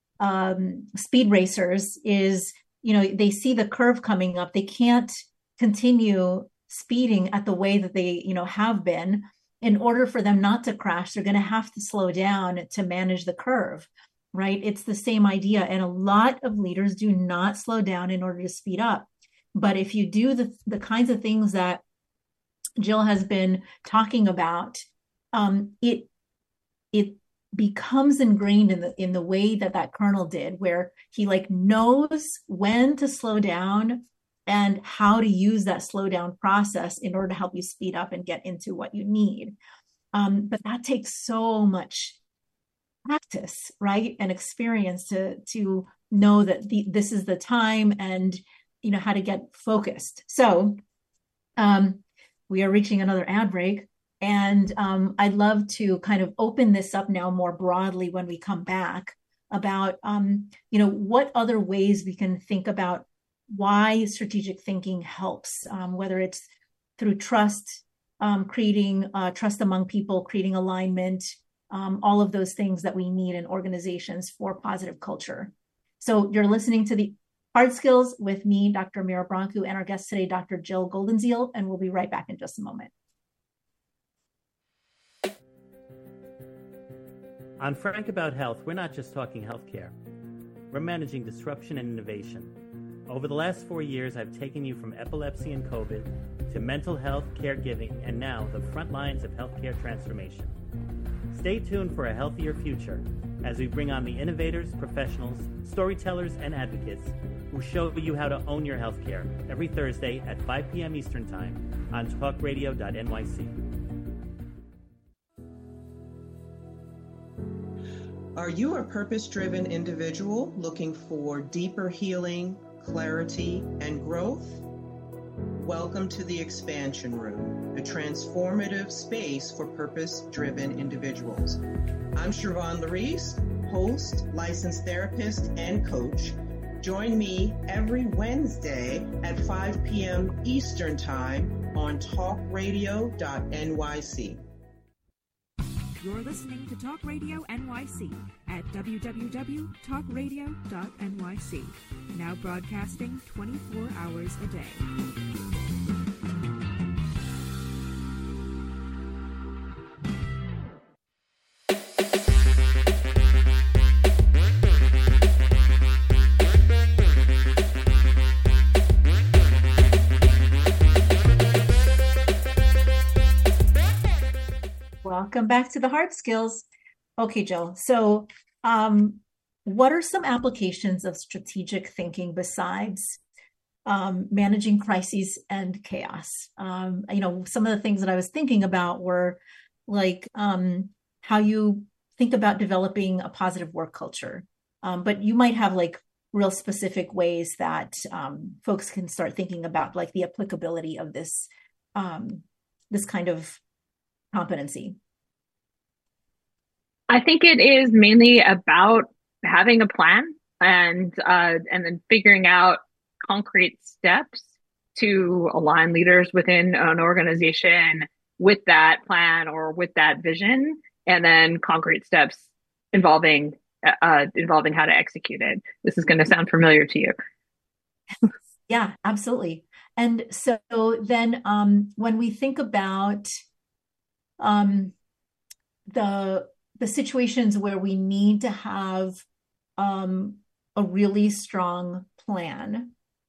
um, speed racers is, you know, they see the curve coming up. They can't continue speeding at the way that they, you know, have been. In order for them not to crash, they're going to have to slow down to manage the curve. Right? It's the same idea. And a lot of leaders do not slow down in order to speed up. But if you do the, the kinds of things that Jill has been talking about, um, it, it becomes ingrained in the, in the way that that colonel did, where he like knows when to slow down and how to use that slow down process in order to help you speed up and get into what you need. Um, but that takes so much practice, right? And experience to, to know that the, this is the time and, you know, how to get focused. So um, we are reaching another ad break. And um, I'd love to kind of open this up now more broadly when we come back about, um, you know, what other ways we can think about why strategic thinking helps, um, whether it's through trust, um, creating uh, trust among people, creating alignment, um, all of those things that we need in organizations for positive culture. So you're listening to the Hard Skills with me, Doctor Mira Brancu, and our guest today, Doctor Jill Goldenziel, and we'll be right back in just a moment. On Frank About Health, we're not just talking healthcare. We're managing disruption and innovation. Over the last four years, I've taken you from epilepsy and COVID to mental health, caregiving, and now the front lines of healthcare transformation. Stay tuned for a healthier future as we bring on the innovators, professionals, storytellers, and advocates who show you how to own your healthcare every Thursday at five p.m. Eastern Time on talk radio dot N Y C. Are you a purpose-driven individual looking for deeper healing, clarity, and growth? Welcome to the Expansion Room, a transformative space for purpose-driven individuals. I'm Siobhan Larice, host, licensed therapist, and coach. Join me every Wednesday at five p.m. Eastern Time on talk radio dot N Y C. You're listening to Talk Radio N Y C at w w w dot talk radio dot N Y C. Now broadcasting twenty-four hours a day. Welcome back to the Hard Skills. Okay, Jill. So um, what are some applications of strategic thinking besides um, managing crises and chaos? Um, you know, some of the things that I was thinking about were like um, how you think about developing a positive work culture. Um, but you might have like real specific ways that um, folks can start thinking about like the applicability of this, um, this kind of competency. I think it is mainly about having a plan and uh, and then figuring out concrete steps to align leaders within an organization with that plan or with that vision, and then concrete steps involving uh, involving how to execute it. This is going to sound familiar to you. Yeah, absolutely. And so then um, when we think about um, the the situations where we need to have um, a really strong plan,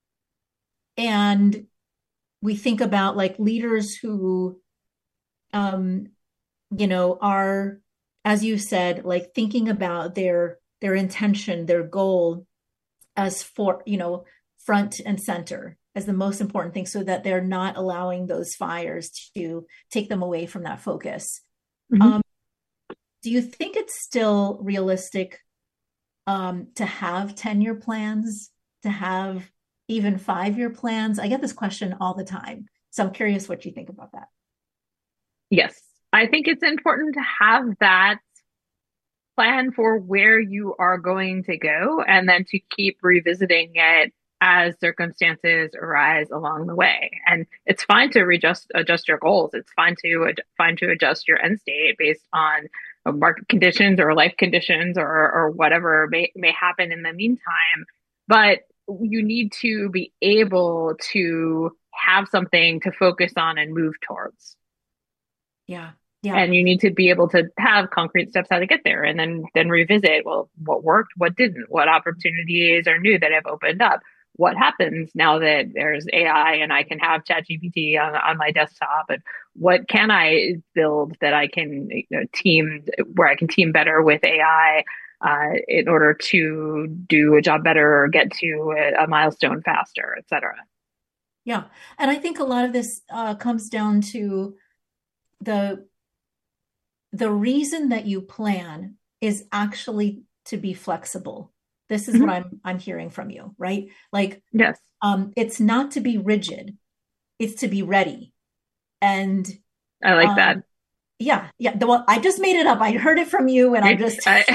and we think about like leaders who, um, you know, are, as you said, like thinking about their their intention, their goal as for, you know, front and center as the most important thing, so that they're not allowing those fires to take them away from that focus. Mm-hmm. Um, do you think it's still realistic um, to have ten-year plans, to have even five-year plans? I get this question all the time. So I'm curious what you think about that. Yes, I think it's important to have that plan for where you are going to go, and then to keep revisiting it as circumstances arise along the way. And it's fine to readjust, adjust your goals. It's fine to ad, fine to adjust your end state based on market conditions or life conditions or or whatever may, may happen in the meantime. But you need to be able to have something to focus on and move towards. Yeah. Yeah. And you need to be able to have concrete steps how to get there, and then then revisit, well, what worked, what didn't, what opportunities are new that have opened up, what happens now that there's A I and I can have ChatGPT on, on my desktop, and what can I build that I can, you know, team, where I can team better with A I uh, in order to do a job better or get to a, a milestone faster, et cetera. Yeah. And I think a lot of this uh, comes down to the the reason that you plan is actually to be flexible. This is mm-hmm. what I'm I'm hearing from you, right? Like, yes, um, it's not to be rigid, it's to be ready. And I like um, that. Yeah, yeah. The, well, I just made it up. I heard it from you, and I just I...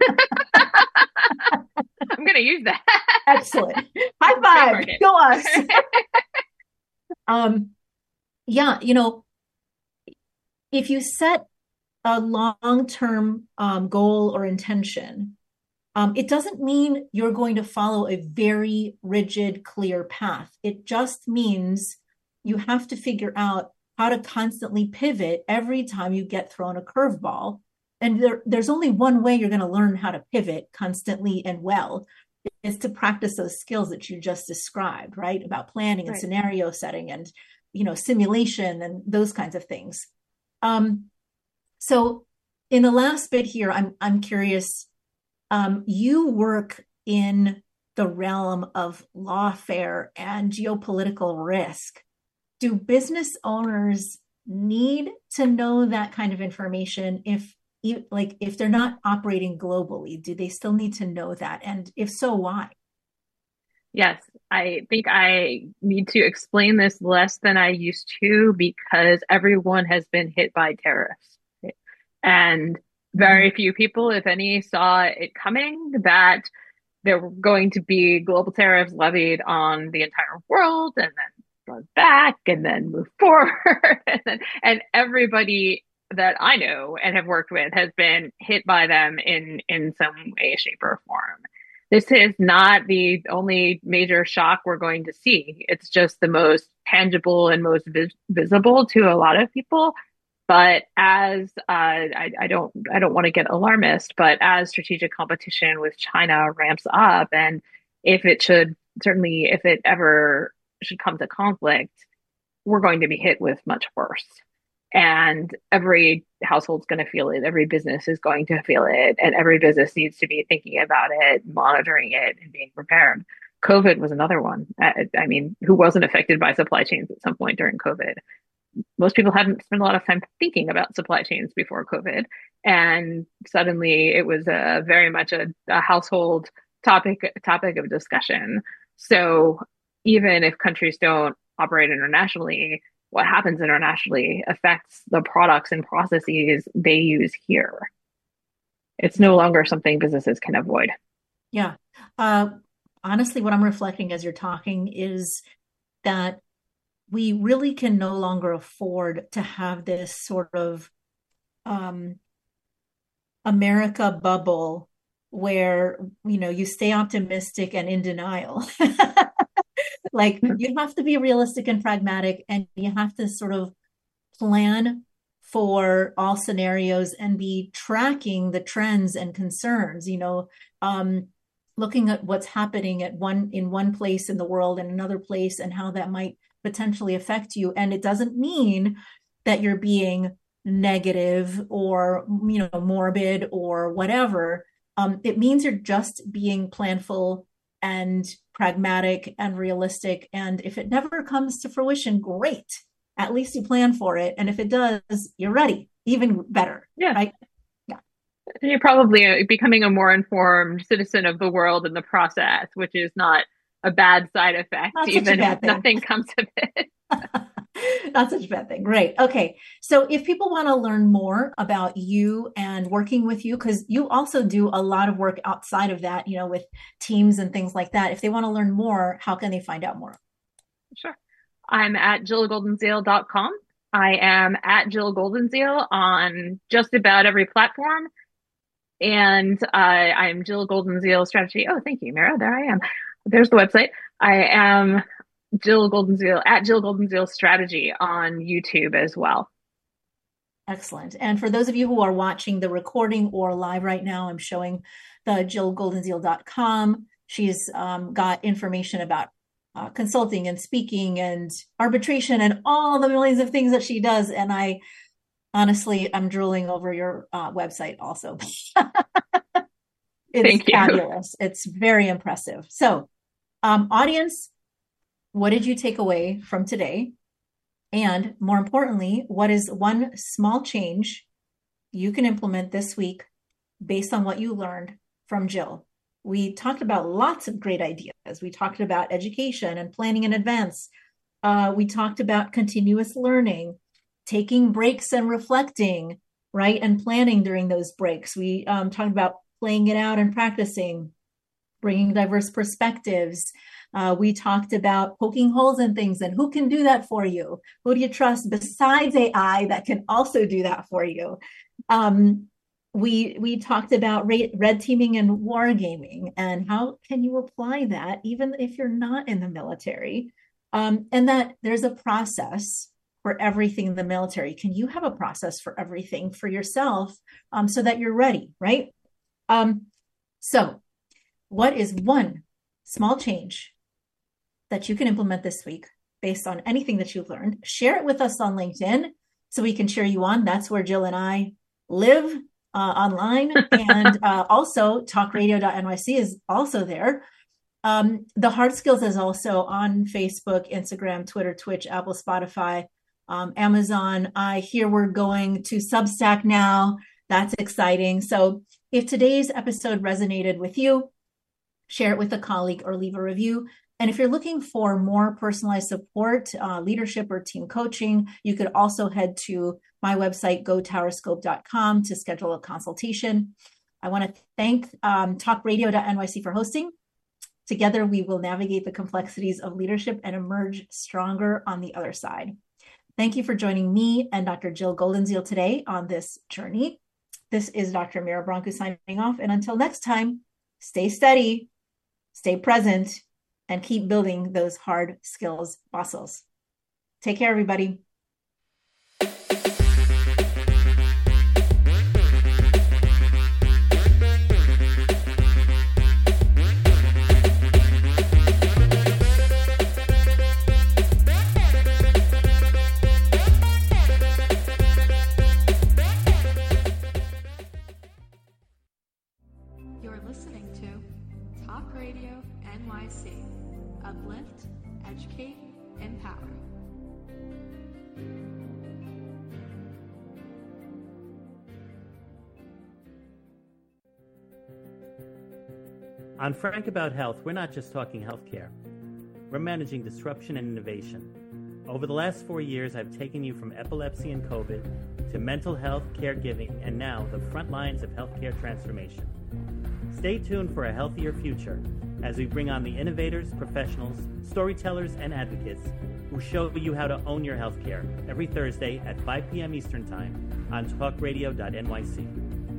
I'm going to use that. Excellent. High five. Go us. um, yeah, you know, if you set a long-term um, goal or intention, um, it doesn't mean you're going to follow a very rigid, clear path. It just means you have to figure out how to constantly pivot every time you get thrown a curveball. And there, there's only one way you're going to learn how to pivot constantly and well, is to practice those skills that you just described, right? About planning and right. scenario setting and, you know, simulation and those kinds of things. Um, so in the last bit here, I'm, I'm curious, um, you work in the realm of lawfare and geopolitical risk. Do business owners need to know that kind of information if, like, if they're not operating globally? Do they still need to know that? And if so, why? Yes, I think I need to explain this less than I used to because everyone has been hit by tariffs. And very few people, if any, saw it coming that there were going to be global tariffs levied on the entire world and then run back and then move forward. and, then, and everybody that I know and have worked with has been hit by them in, in some way, shape, or form. This is not the only major shock we're going to see. It's just the most tangible and most vis- visible to a lot of people. But as uh, I, I don't, I don't want to get alarmist, but as strategic competition with China ramps up, and if it should, certainly if it ever should come to conflict, we're going to be hit with much worse. And every household's going to feel it. Every business is going to feel it. And every business needs to be thinking about it, monitoring it, and being prepared. COVID was another one. I, I mean, who wasn't affected by supply chains at some point during COVID? Most people hadn't spent a lot of time thinking about supply chains before COVID. And suddenly it was a very much a, a household topic, topic of discussion. So even if countries don't operate internationally, what happens internationally affects the products and processes they use here. It's no longer something businesses can avoid. Yeah. Uh, honestly, what I'm reflecting as you're talking is that we really can no longer afford to have this sort of um, America bubble where, you know, you stay optimistic and in denial. Like, you have to be realistic and pragmatic, and you have to sort of plan for all scenarios and be tracking the trends and concerns, you know, um, looking at what's happening at one in one place in the world and another place and how that might potentially affect you. And it doesn't mean that you're being negative or, you know, morbid or whatever. Um, it means you're just being planful and pragmatic and realistic. And if it never comes to fruition, great. At least you plan for it. And if it does, you're ready. Even better. Yeah. Right? Yeah. And you're probably becoming a more informed citizen of the world in the process, which is not a bad side effect, Not even bad if nothing comes of it. Not such a bad thing. Great. Okay. So if people want to learn more about you and working with you, because you also do a lot of work outside of that, you know, with teams and things like that. If they want to learn more, how can they find out more? Sure. I'm at jill goldenziel dot com. I am at Jill Goldenziel on just about every platform. And uh, I'm Jill Goldenziel Strategy. Oh, thank you, Mira. There I am. There's the website. I am Jill Goldenziel at Jill Goldenziel Strategy on YouTube as well. Excellent. And for those of you who are watching the recording or live right now, I'm showing the jill goldenziel dot com. She's um, got information about uh, consulting and speaking and arbitration and all the millions of things that she does. And I honestly, I'm drooling over your uh, website also. It Thank is you. Fabulous. It's very impressive. So, um, audience, what did you take away from today? And more importantly, what is one small change you can implement this week based on what you learned from Jill? We talked about lots of great ideas. We talked about education and planning in advance. Uh, we talked about continuous learning, taking breaks and reflecting, right? And planning during those breaks. We um, talked about playing it out and practicing, bringing diverse perspectives. Uh, we talked about poking holes in things and who can do that for you? Who do you trust besides A I that can also do that for you? Um, we we talked about red teaming and wargaming and how can you apply that even if you're not in the military? Um, and that there's a process for everything in the military. Can you have a process for everything for yourself um, so that you're ready, right? Um, so what is one small change that you can implement this week based on anything that you've learned? Share it with us on LinkedIn so we can cheer you on. That's where Jill and I live uh, online. And uh, also talk radio dot N Y C is also there. Um, the Hard Skills is also on Facebook, Instagram, Twitter, Twitch, Apple, Spotify, um, Amazon. I hear we're going to Substack now. That's exciting. So if today's episode resonated with you, share it with a colleague or leave a review. And if you're looking for more personalized support, uh, leadership or team coaching, you could also head to my website, go tower scope dot com, to schedule a consultation. I want to thank um, talk radio dot N Y C for hosting. Together, we will navigate the complexities of leadership and emerge stronger on the other side. Thank you for joining me and Doctor Jill Goldenziel today on this journey. This is Doctor Mira Brancu signing off. And until next time, stay steady, stay present, and keep building those hard skills muscles. Take care, everybody. You're listening to Talk Radio N Y C. Uplift, educate, empower. On Frank About Health, we're not just talking healthcare. We're managing disruption and innovation. Over the last four years, I've taken you from epilepsy and COVID to mental health, caregiving, and now the front lines of healthcare transformation. Stay tuned for a healthier future as we bring on the innovators, professionals, storytellers, and advocates who show you how to own your healthcare every Thursday at five p.m. Eastern Time on talk radio dot N Y C.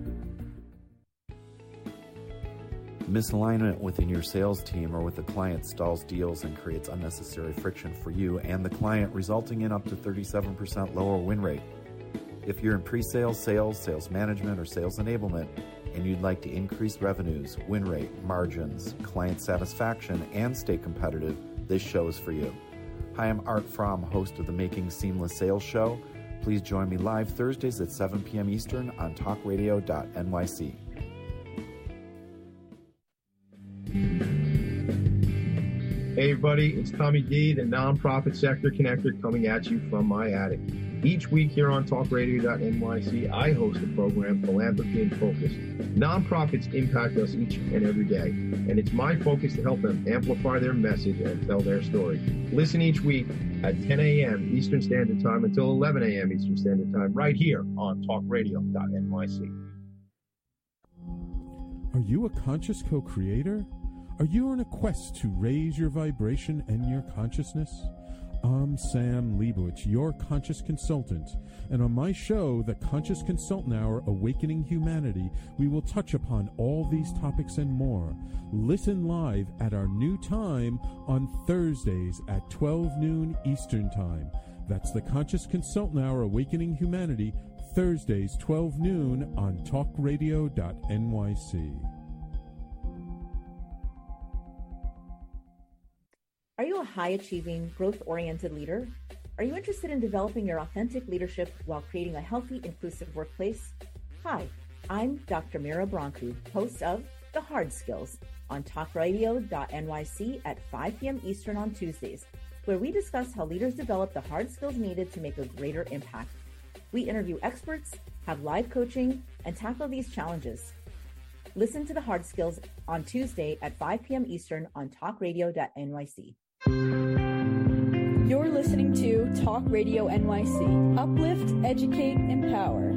Misalignment within your sales team or with the client stalls deals and creates unnecessary friction for you and the client, resulting in up to thirty-seven percent lower win rate. If you're in pre-sales, sales, sales management, or sales enablement, and you'd like to increase revenues, win rate, margins, client satisfaction, and stay competitive, this show is for you. Hi, I'm Art Fromm, host of the Making Seamless Sales Show. Please join me live Thursdays at seven p.m. Eastern on talk radio dot N Y C. Hey everybody, it's Tommy D, the Nonprofit Sector Connector, coming at you from my attic. Each week here on talk radio dot N Y C, I host the program Philanthropy in Focus. Nonprofits impact us each and every day, and it's my focus to help them amplify their message and tell their story. Listen each week at ten a.m. Eastern Standard Time until eleven a.m. Eastern Standard Time, right here on talk radio dot N Y C. Are you a conscious co-creator? Are you on a quest to raise your vibration and your consciousness? I'm Sam Leibowitz, your conscious consultant, and on my show, The Conscious Consultant Hour, Awakening Humanity, we will touch upon all these topics and more. Listen live at our new time on Thursdays at twelve noon Eastern Time. That's The Conscious Consultant Hour, Awakening Humanity, Thursdays, twelve noon on talk radio dot N Y C. Are you a high-achieving, growth-oriented leader? Are you interested in developing your authentic leadership while creating a healthy, inclusive workplace? Hi, I'm Doctor Mira Brancu, host of The Hard Skills on talk radio dot N Y C at five p.m. Eastern on Tuesdays. where we discuss how leaders develop the hard skills needed to make a greater impact. We interview experts, have live coaching, and tackle these challenges. Listen to the hard skills on Tuesday at five p.m. Eastern on talk radio dot N Y C. You're listening to Talk Radio N Y C. Uplift, educate, empower.